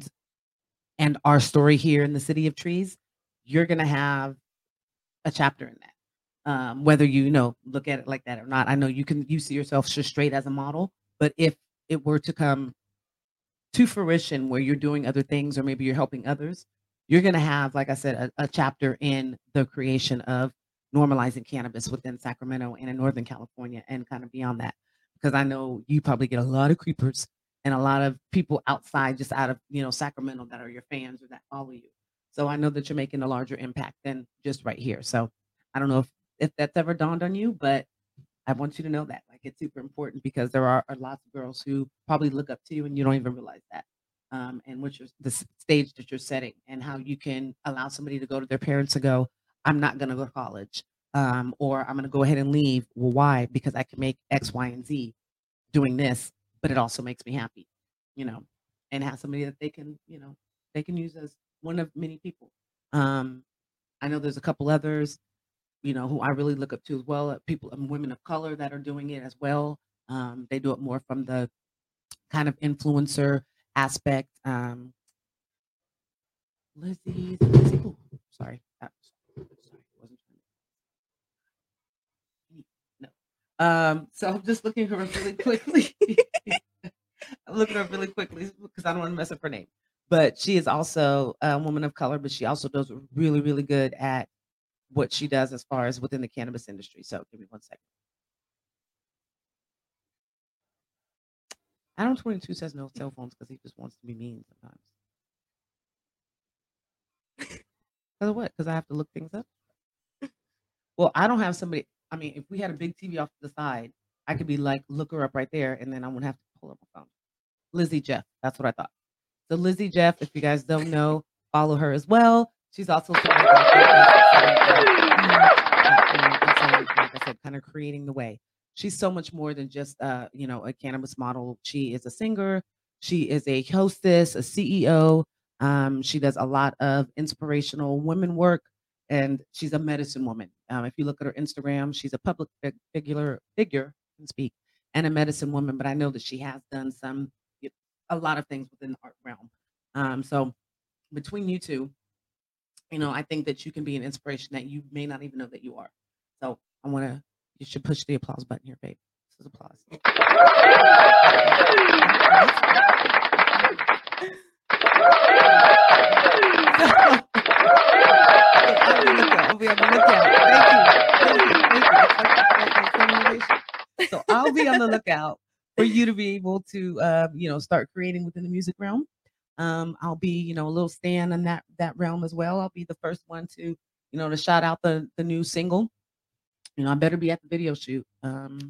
our story here in the City of Trees, you're going to have a chapter in that. whether you know look at it like that or not. I know you see yourself just straight as a model, but if it were to come to fruition where you're doing other things or maybe you're helping others, you're going to have, like I said, a chapter in the creation of normalizing cannabis within Sacramento and in Northern California and kind of beyond that. Because I know you probably get a lot of creepers and a lot of people outside, just out of, you know, Sacramento that are your fans or that follow you. So I know that you're making a larger impact than just right here. So I don't know if that's ever dawned on you, but I want you to know that, like, it's super important because there are lots of girls who probably look up to you and you don't even realize that. And what you're, the stage that you're setting and how you can allow somebody to go to their parents and go, I'm not going to go to college, or I'm going to go ahead and leave. Well, why? Because I can make X, Y, and Z doing this, but it also makes me happy, you know, and have somebody that they can, you know, they can use as one of many people. I know there's a couple others, you know, who I really look up to as well, people and women of color that are doing it as well. They do it more from the kind of influencer aspect. Lizzie, ooh, sorry, sorry, wasn't no. So I'm just looking her up really quickly. I'm looking her up really quickly because I don't want to mess up her name. But she is also a woman of color, but she also does really, really good at what she does as far as within the cannabis industry. So give me 1 second. Adam 22 says no cell phones because he just wants to be mean sometimes. Because what? Because I have to look things up? Well, I don't have somebody. I mean, if we had a big TV off to the side, I could be like, look her up right there, and then I wouldn't have to pull up my phone. Lizzie Jeff. That's what I thought. So Lizzie Jeff, if you guys don't know, follow her as well. She's also like I said, kind of creating the way. She's so much more than just you know, a cannabis model. She is a singer. She is a hostess, a CEO. She does a lot of inspirational women work, and she's a medicine woman. If you look at her Instagram, she's a public figure, can speak, and a medicine woman. But I know that she has done a lot of things within the art realm. So between you two, you know, I think that you can be an inspiration that you may not even know that you are. So you should push the applause button here, babe. This is applause. I'll be on the lookout. Thank you. So I'll be on the lookout for you to be able to, you know, start creating within the music realm. I'll be, you know, a little stand in that realm as well. I'll be the first one to, you know, to shout out the new single. You know, I better be at the video shoot. And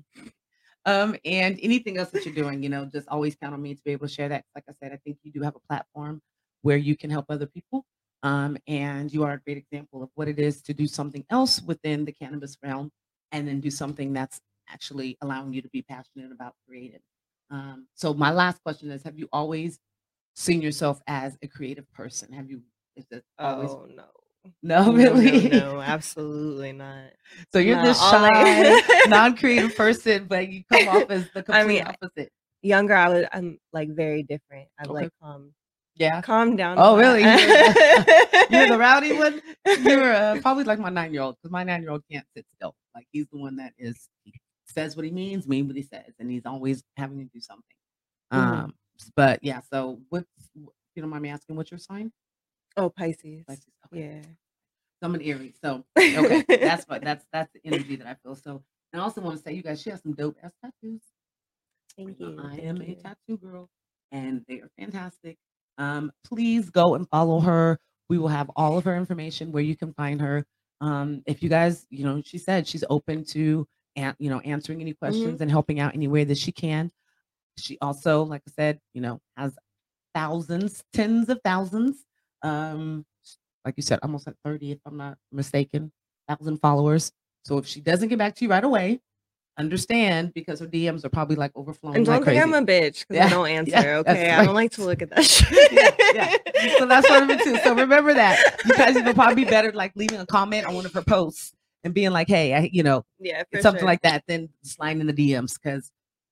anything else that you're doing, you know, just always count on me to be able to share that. Like I said, I think you do have a platform where you can help other people. And you are a great example of what it is to do something else within the cannabis realm and then do something that's actually allowing you to be passionate about creative. So my last question is, have you always seen yourself as a creative person? Have you? Is it always? Oh no. No, really? No, absolutely not. So you're Not this all shy, non-creative person, but you come off as the complete opposite. Younger, I'm like very different. I'm like calm down. Oh, really? You're the rowdy one? You're probably like my 9-year-old, because my 9-year-old can't sit still. Like, he's the one that he says what he means what he says, and he's always having to do something. But yeah, so if you don't mind me asking, what's your sign? Oh, Pisces. Okay. Yeah. So I'm an Aries. So okay, that's the energy that I feel. So, and I also want to say, you guys, she has some dope ass tattoos. Thank you. I am a tattoo girl, and they are fantastic. Please go and follow her. We will have all of her information where you can find her. If you guys, you know, she said she's open to, you know, answering any questions and helping out any way that she can. She also, like I said, you know, has thousands, tens of thousands. Like you said, almost at 30, if I'm not mistaken, 1,000 followers. So if she doesn't get back to you right away, understand, because her DMs are probably like overflowing. And don't like think crazy. I'm a bitch because I don't answer. Okay, I right. don't like to look at that shit. yeah. So that's part of it too. So remember that. You guys will probably be better like leaving a comment on one of her posts and being like, "Hey, you know, something like that," than sliding in the DMs, because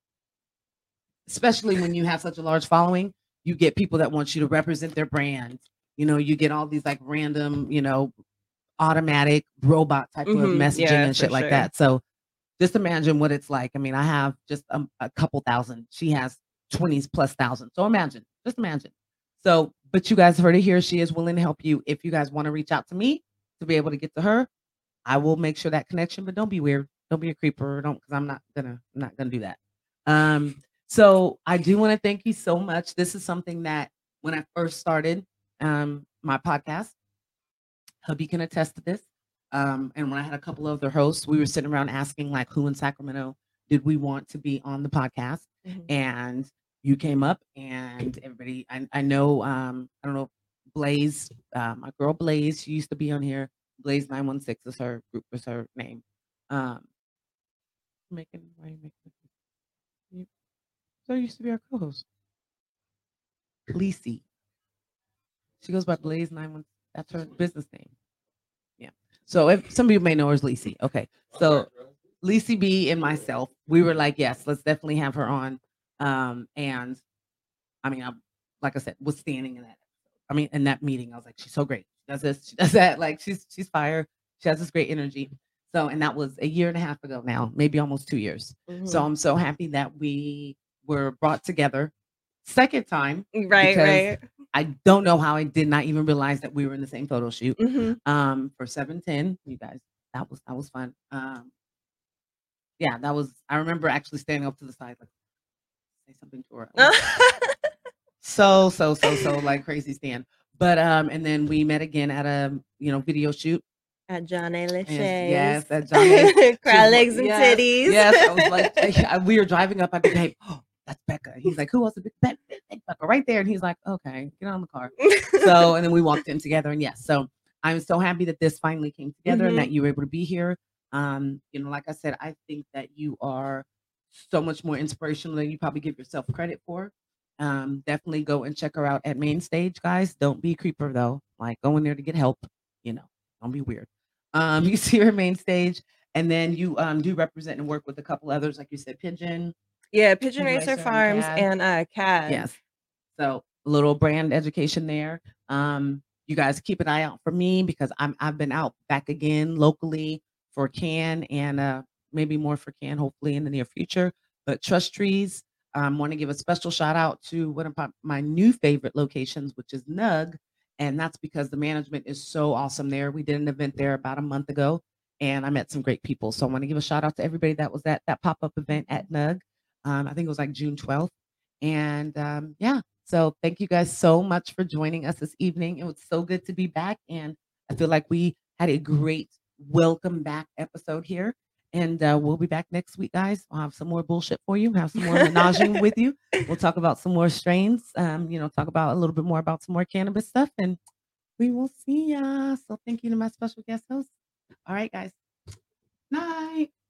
especially when you have such a large following, you get people that want you to represent their brand. You know, you get all these like random, you know, automatic robot type of messaging Yeah, and for shit like sure. that. So just imagine what it's like. I mean, I have just a couple thousand. She has 20s plus thousand. So just imagine. So, but you guys heard it here. She is willing to help you. If you guys want to reach out to me to be able to get to her, I will make sure that connection, but don't be weird. Don't be a creeper. Don't, because I'm not gonna do that. So I do want to thank you so much. This is something that when I first started my podcast, hubby can attest to this. And when I had a couple of other hosts, we were sitting around asking like who in Sacramento did we want to be on the podcast, and you came up, and everybody. I know. I don't know. Blaze, my girl Blaze, she used to be on here. Blaze 916 is her group, is her name. Why you making you, so used to be our co-host. Lisi. She goes by Blaze 916. That's her business name. Yeah. So if some of you may know her as Lisi. Okay. So Lisi B and myself, we were like, yes, let's definitely have her on. And I mean, like I said, was standing in that. I mean, in that meeting, I was like, she's so great. She does this, she does that. Like she's fire. She has this great energy. So, and that was a year and a half ago now, maybe almost 2 years. So I'm so happy that we were brought together second time. Right. I don't know how I did not even realize that we were in the same photo shoot. For 710, you guys, that was fun. Yeah, that was. I remember actually standing up to the side, like say something to her. So like crazy stand. But and then we met again at a video shoot at John A. Lachey's. Yes, at John A. Cry legs and titties. Yes, I was like, we were driving up. I'd be like, oh, that's Becca. He's like, who wants to be Becca? Right there. And he's like, okay, get on the car. So, and then we walked in together. And yes, so I'm so happy that this finally came together and that you were able to be here. Like I said, I think that you are so much more inspirational than you probably give yourself credit for. Definitely go and check her out at Main Stage, guys. Don't be a creeper though. Like go in there to get help. Don't be weird. You see her Main Stage, and then you do represent and work with a couple others, like you said, Pigeon. Yeah, Pigeon Racer Farms and CAD. Yes. So a little brand education there. You guys keep an eye out for me because I've been out back again locally for Can and maybe more for Can hopefully in the near future. But Trust Trees, want to give a special shout out to one of my new favorite locations, which is Nug. And that's because the management is so awesome there. We did an event there about a month ago and I met some great people. So I want to give a shout out to everybody that was at that pop-up event at Nug. I think it was like June 12th. And yeah, so thank you guys so much for joining us this evening. It was so good to be back. And I feel like we had a great welcome back episode here. And we'll be back next week, guys. I'll have some more bullshit for you. Have some more menaging with you. We'll talk about some more strains. Talk about a little bit more about some more cannabis stuff. And we will see ya. So thank you to my special guest host. All right, guys. Night.